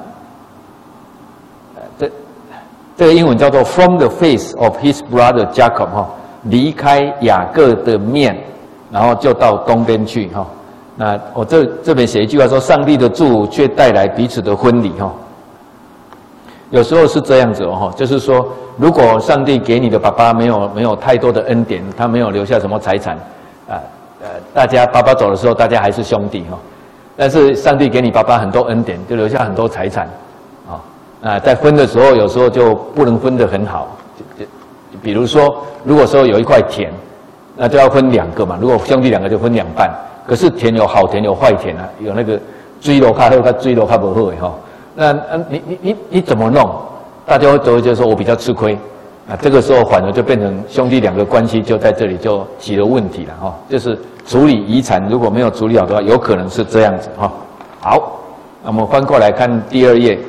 Speaker 1: 这个英文叫做 From the face of his brother Jacob 哈，离开雅各的面，然后就到东边去哈。那我这边写一句话说，上帝的祝福却带来彼此的分离哈。有时候是这样子哦，就是说，如果上帝给你的爸爸没有太多的恩典，他没有留下什么财产，大家爸爸走的时候，大家还是兄弟哈。但是上帝给你爸爸很多恩典，就留下很多财产，在分的时候，有时候就不能分得很好。比如说，如果说有一块田，那就要分2个嘛。如果兄弟2个就分2半。可是田有好田有坏田啊，有那个水路较好，跟水路较不好的哈。那你怎么弄？大家都会觉得说我比较吃亏啊。这个时候反而就变成兄弟2个关系就在这里就起了问题了哈。就是处理遗产如果没有处理好的话，有可能是这样子哈。好，那我们翻过来看第2页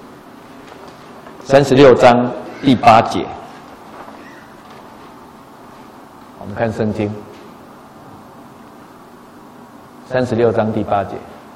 Speaker 1: ，36章第8节。我们看圣经36章第8节。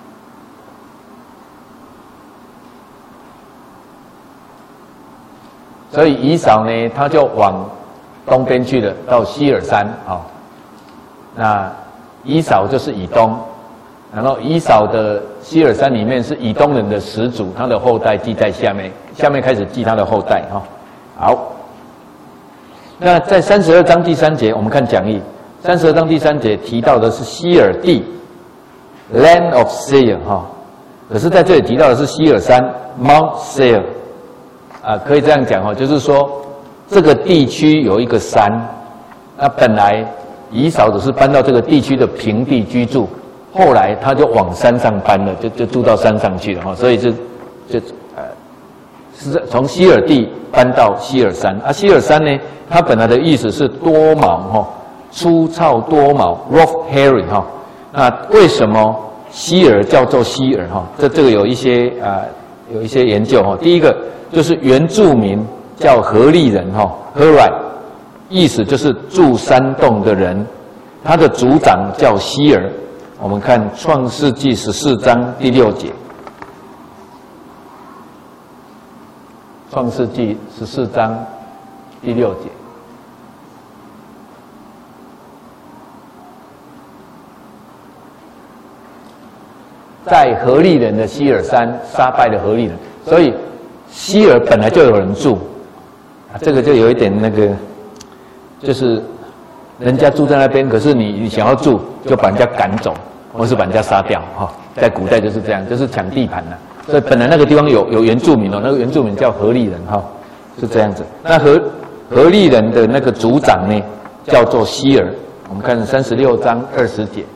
Speaker 1: 所以以扫呢，他就往东边去了，到西尔山啊。那以扫就是以东，然后以扫的西尔山里面是以东人的始祖，他的后代记在下面，开始记他的后代哈。好，那在32章第3节，我们看讲义，32章第3节提到的是西尔地 ，Land of Seir 哈，可是在这里提到的是西尔山 Mount Seir。可以这样讲哈，就是说这个地区有一个山，那本来以扫只是搬到这个地区的平地居住，后来他就往山上搬了，就住到山上去了哈，所以是从西尔地搬到西尔山西尔山呢，它本来的意思是多毛哈，粗糙多毛 rough hairy 哈，那为什么西尔叫做西尔哈？这个有一些研究哈，第一个。就是原住民叫何利人哈 ，Hurite， 意思就是住山洞的人，他的族长叫西尔。我们看创世纪14章第6节，创世纪14章第6节，在何利人的西尔山杀败了何利人，所以。西尔本来就有人住，这个就有一点那个，就是人家住在那边，可是你想要住，就把人家赶走，或是把人家杀掉哈。在古代就是这样，就是抢地盘了。所以本来那个地方有原住民哦，那个原住民叫何利人哈，是这样子。那何利人的那个族长呢，叫做西尔。我们看36章20节。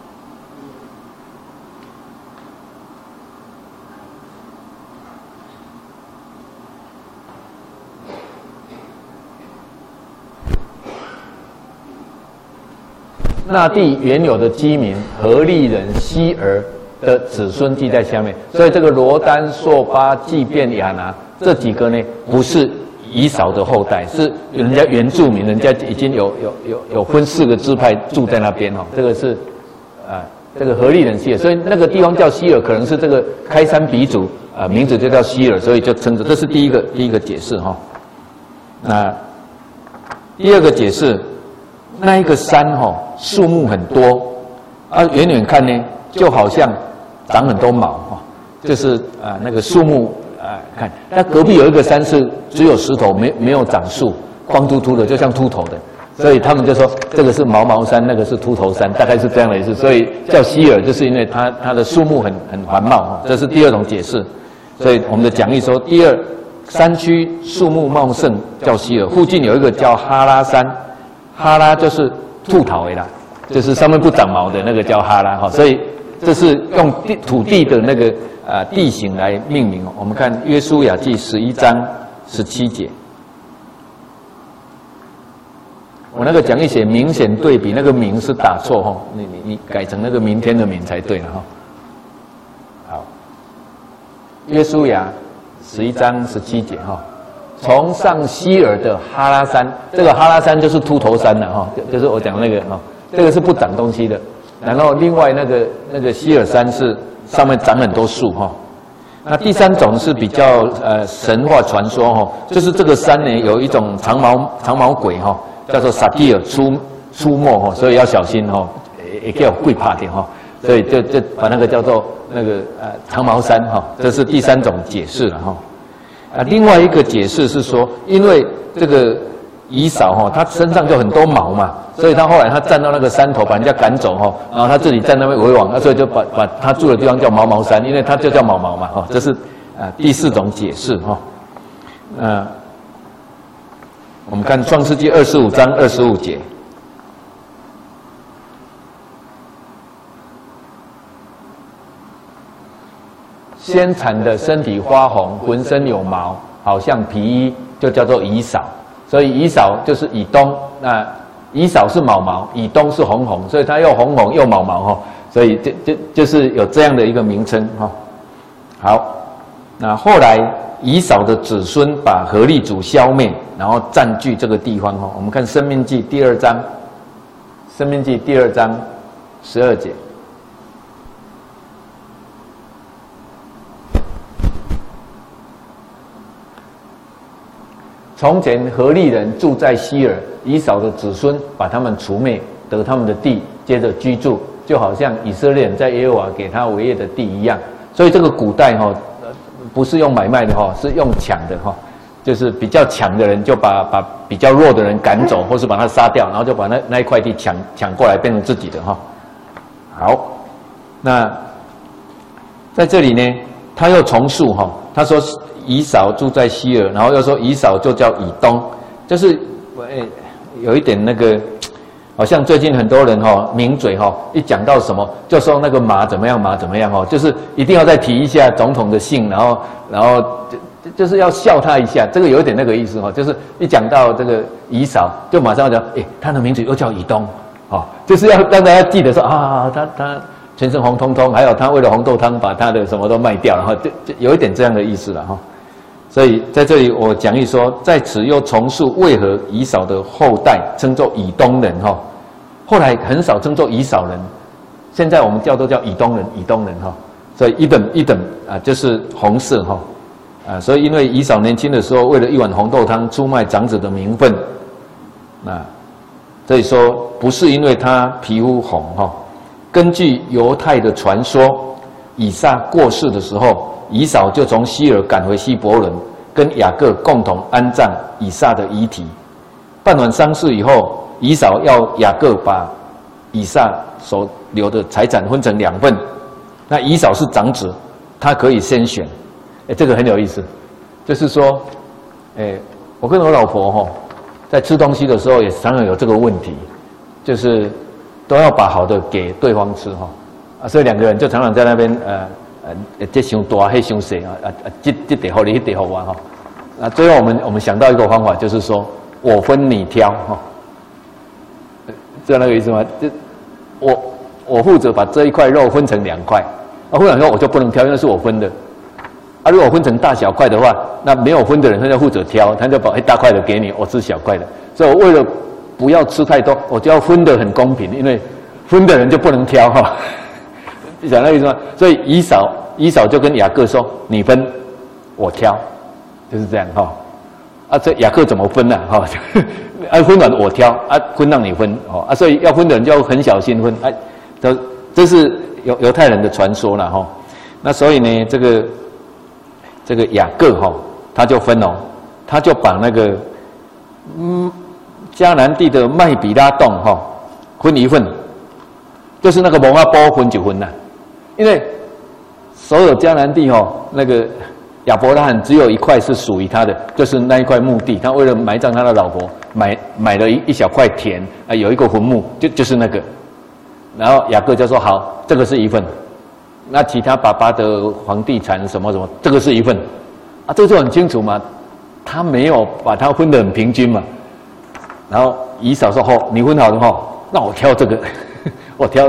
Speaker 1: 那地原有的基民何利人西尔的子孙记在下面，所以这个罗丹、朔巴、基遍、亚拿这几个呢，不是以扫的后代，是人家原住民，人家已经有分4个支派住在那边哦。这个是这个何利人西尔，所以那个地方叫西尔，可能是这个开山鼻祖名字就叫西尔，所以就称着。这是第一个解释哈。那第2个解释。那一个山树木很多远远看呢，就好像长很多毛就是那个树木看，那隔壁有一个山是只有石头，没有长树，光秃秃的，就像秃头的，所以他们就说这个是毛毛山，那个是秃头山，大概是这样的意思。所以叫西尔，就是因为它的树木很繁茂这是第2种解释。所以我们的讲义说，第2山区树木茂盛叫西尔，附近有一个叫哈拉山。哈拉就是兔头的啦，就是上面不长毛的那个叫哈拉所以这是用土地的那个地形来命名我们看约书亚记11章17节，我那个讲义写明显对比，那个明是打错你改成那个明天的明才对了好，约书亚11章17节从上希尔的哈拉山，这个哈拉山就是秃头山了哈，就是我讲那个哈，这个是不长东西的。然后另外那个希尔山是上面长很多树哈。那第三种是比较神话传说哈，就是这个山呢有一种长毛鬼哈，叫做萨蒂尔出没哈，所以要小心哈，也叫贵怕点哈，所以就把那个叫做那个长毛山哈，这是第三种解释了哈。另外一个解释是说，因为这个以扫哈，他身上就很多毛嘛，所以他后来他站到那个山头把人家赶走哈，然后他自己在那边为王，所以就把他住的地方叫毛毛山，因为他就叫毛毛嘛哈，这是第四种解释哈。我们看创世纪25章25节。先产的身体花红，浑身有毛，好像皮衣，就叫做以扫。所以以扫就是以东，那以扫是毛，以东是红，所以它又红又毛哈，所以就是有这样的一个名称哈。好，那后来以扫的子孙把何利族消灭，然后占据这个地方哈。我们看《申命记》第2章，《申命记》第2章12节。从前何利人住在希尔，以扫的子孙把他们除灭，得他们的地，接着居住，就好像以色列人在耶和华给他为业的地一样。所以这个古代哈，不是用买卖的哈，是用抢的哈，就是比较强的人就把比较弱的人赶走，或是把他杀掉，然后就把那一块地抢过来变成自己的哈。好，那在这里呢，他又重述哈，他说。以扫住在希尔，然后又说以扫就叫以东，就是有一点那个，好像最近很多人名嘴一讲到什么就说那个马怎么样就是一定要再提一下总统的姓，然后就是要笑他一下，这个有一点那个意思就是一讲到这个以扫，就马上要讲他的名字又叫以东就是要让大家记得说他全身红彤彤，还有他为了红豆汤把他的什么都卖掉了就有一点这样的意思了所以在这里我讲义说，在此又重述为何以扫的后代称作以东人后来很少称作以扫人，现在我们都叫以东人所以一等就是红色所以因为以扫年轻的时候为了一碗红豆汤出卖长子的名分，所以说不是因为他皮肤红根据犹太的传说，以撒过世的时候，以扫就从希尔赶回希伯伦，跟雅各共同安葬以撒的遗体。办完丧事以后，以扫要雅各把以撒所留的财产分成2份。那以扫是长子，他可以先选。这个很有意思，就是说，我跟我老婆在吃东西的时候也常常有这个问题，就是都要把好的给对方吃所以2个人就常常在那边这伤大，那伤小这得给你，那得给我最后我们想到一个方法，就是说我分你挑知道那个意思吗？就我负责把这一块肉分成2块，分成以后我就不能挑，因为是我分的。如果分成大小块的话，那没有分的人他就负责挑，他就把大块的给你，我吃小块的。所以我为了不要吃太多，我就要分得很公平，因为分的人就不能挑你想那个意思吗？所以以扫就跟雅各说：“你分，我挑。”就是这样这雅各怎么分呢？分完我挑分让你分所以要分的人就要很小心分这是犹太人的传说了那所以呢，这个雅各他就分他就把那个迦南地的麦比拉洞分1份，就是那个摩阿波分9份因为所有迦南地那个亚伯拉罕只有1块是属于他的，就是那一块墓地，他为了埋葬他的老婆，买了一小块田有一个坟墓，就是那个。然后雅各就说：“好，这个是1份。那其他爸爸的房地产什么什么，这个是1份这个就很清楚嘛，他没有把它分得很平均嘛。然后以扫说：你分好了那我挑这个，我挑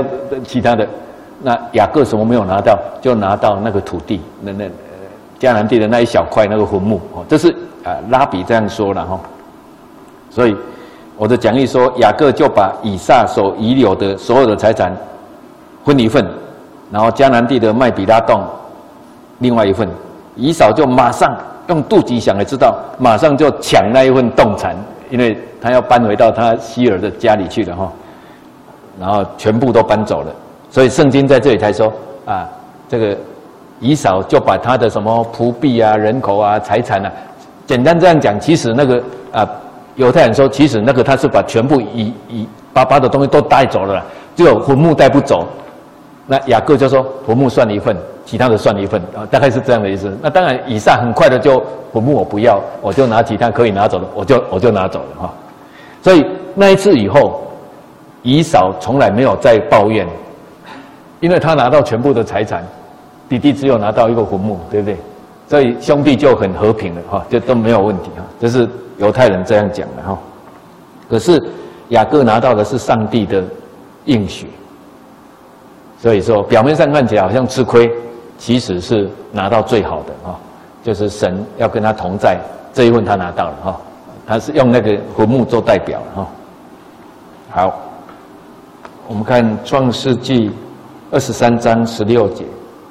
Speaker 1: 迦南地的那一小块那个坟墓哦，这是拉比这样说了哈。所以我的讲义说，雅各就把以撒所遗留的所有的财产分一份，然后迦南地的麦比拉洞另外一份，以扫就马上用肚脐想也知道，马上就抢那一份动产，因为他要搬回到他希尔的家里去了哈，然后全部都搬走了。所以圣经在这里才说这个以扫就把他的什么仆婢啊、人口啊、财产啊，简单这样讲，其实那个犹太人说，其实那个他是把全部爸爸的东西都带走了，只有坟墓带不走。那雅各就说坟墓算一份，其他的算一份大概是这样的意思。那当然以撒很快的就坟墓我不要，我就拿其他可以拿走的，我就拿走了哈。所以那一次以后，以扫从来没有再抱怨，因为他拿到全部的财产，弟弟只有拿到一个坟墓，对不对？所以兄弟就很和平了哈，就都没有问题哈。这是犹太人这样讲的哈。可是雅各拿到的是上帝的应许，所以说表面上看起来好像吃亏，其实是拿到最好的哈，就是神要跟他同在，这一份他拿到了哈，他是用那个坟墓做代表哈。好，我们看创世纪23章16节。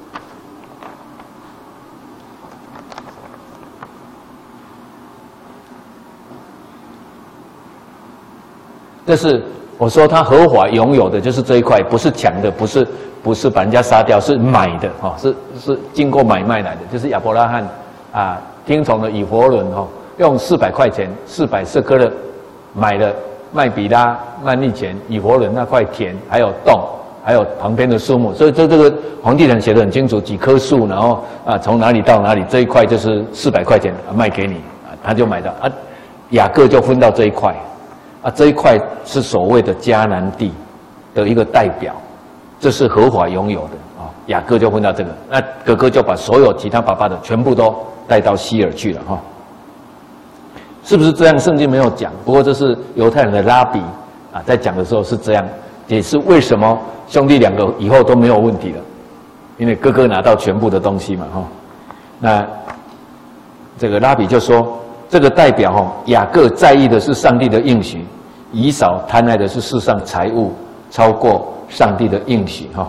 Speaker 1: 这是我说他合法拥有的，就是这一块，不是抢的，不是把人家杀掉，是买的哈，是经过买卖来的，就是亚伯拉罕听从了以弗伦用400块钱400舍客勒买了麦比拉、曼利前、以弗伦那块田，还有洞，还有旁边的树木，所以这个黄帝坛写得很清楚，几棵树，然后从哪里到哪里，这一块就是400块钱卖给你他就买到雅各就分到这一块。这一块是所谓的迦南地的一个代表，这是合法拥有的雅各就分到这个，那哥哥就把所有其他爸爸的全部都带到希尔去了哈，是不是这样？圣经没有讲，不过这是犹太人的拉比在讲的时候是这样，也是为什么兄弟两个以后都没有问题了，因为哥哥拿到全部的东西嘛哈。那这个拉比就说，这个代表雅各在意的是上帝的应许，以扫贪爱的是世上财物，超过上帝的应许哈。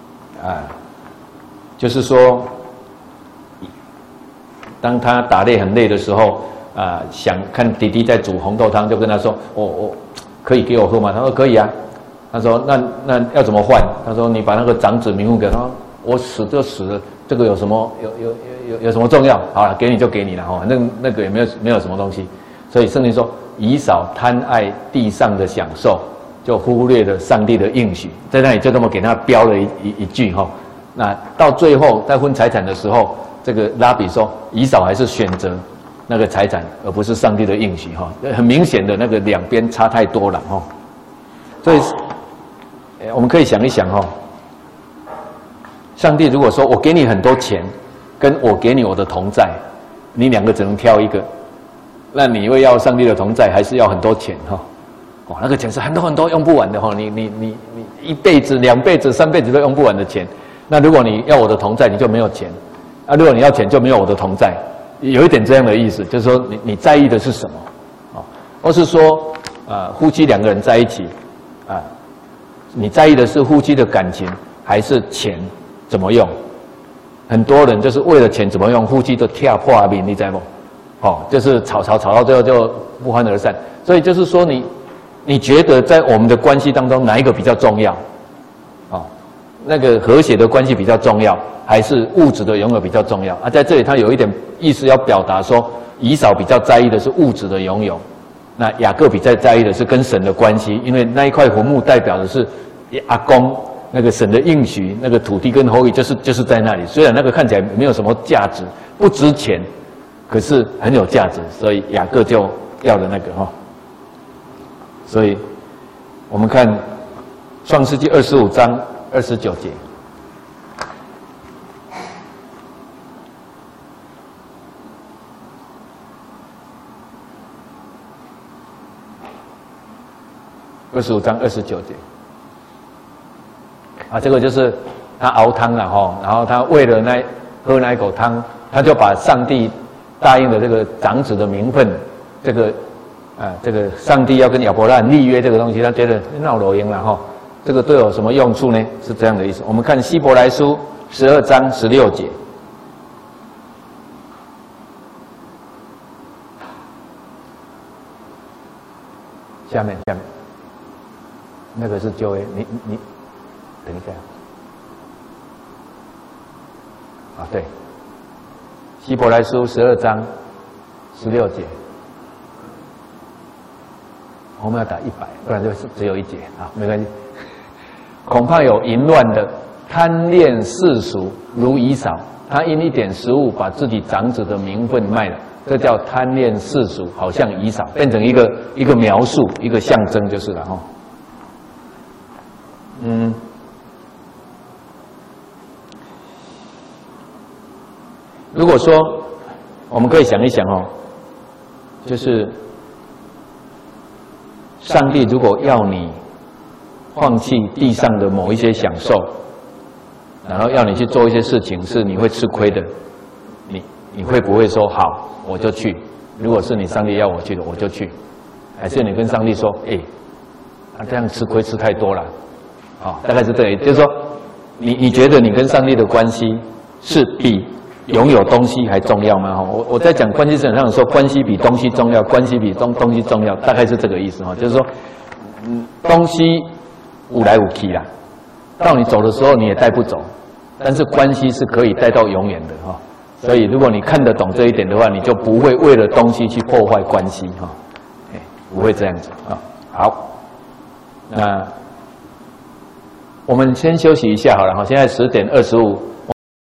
Speaker 1: 就是说，当他打猎很累的时候想看弟弟在煮红豆汤，就跟他说：“我可以给我喝吗？”他说：“可以啊。”他说：“那要怎么换？”他说：“你把那个长子名分给他。”我死就死了，这个有什么有什么重要？好了，给你就给你了哈，那个也没有什么东西。所以圣经说，以扫贪爱地上的享受，就忽略了上帝的应许，在那里就这么给他标了一句哈。那到最后在分财产的时候，这个拉比说，以扫还是选择那个财产，而不是上帝的应许哈。很明显的那个两边差太多了哈。所以我们可以想一想哈。上帝如果说我给你很多钱，跟我给你我的同在，你两个只能挑一个，那你会要上帝的同在，还是要很多钱哈？那个钱是很多很多用不完的哈，你一辈子、2辈子、3辈子都用不完的钱。那如果你要我的同在，你就没有钱；如果你要钱，就没有我的同在。有一点这样的意思，就是说你在意的是什么？或是说夫妻两个人在一起你在意的是夫妻的感情，还是钱？怎么用？很多人就是为了钱怎么用，夫妻都跳破面，你知不？就是吵到最后就不欢而散。所以就是说你觉得在我们的关系当中哪一个比较重要？那个和谐的关系比较重要，还是物质的拥有比较重要？在这里他有一点意思要表达说，以扫比较在意的是物质的拥有，那雅各比较在意的是跟神的关系，因为那一块坟墓代表的是阿公。那个神的应许，那个土地跟后裔就是在那里。虽然那个看起来没有什么价值，不值钱，可是很有价值，所以雅各就要的那个哈。所以我们看创世纪25章29节。25章29节。这个就是他熬汤了哈，然后他为了喝那一口汤他就把上帝答应的这个长子的名分，这个上帝要跟亚伯拉罕立约这个东西，他觉得闹罗赢了哈，这个对我有什么用处呢？是这样的意思。我们看希伯来书12章16节。下面那个是旧约，你等一下啊，对，希伯来书12章16节，我们要打100，不然就是只有1节啊，没关系。恐怕有淫乱的，贪恋世俗，如以扫，他因一点食物把自己长子的名分卖了。这叫贪恋世俗，好像以扫，变成一个描述，一个象征就是了哈。如果说我们可以想一想哦，就是上帝如果要你放弃地上的某一些享受，然后要你去做一些事情是你会吃亏的，你会不会说好？我就去，如果是你上帝要我去的，我就去，还是你跟上帝说，这样吃亏吃太多了，大概是这样，就是说，你觉得你跟上帝的关系是比拥有东西还重要吗？我在讲关系史上说，关系比东西重要，关系比东西重要，大概是这个意思就是说，东西有来有去啦，到你走的时候你也带不走，但是关系是可以带到永远的所以，如果你看得懂这一点的话，你就不会为了东西去破坏关系不会这样子好，那我们先休息一下好了现在10点25。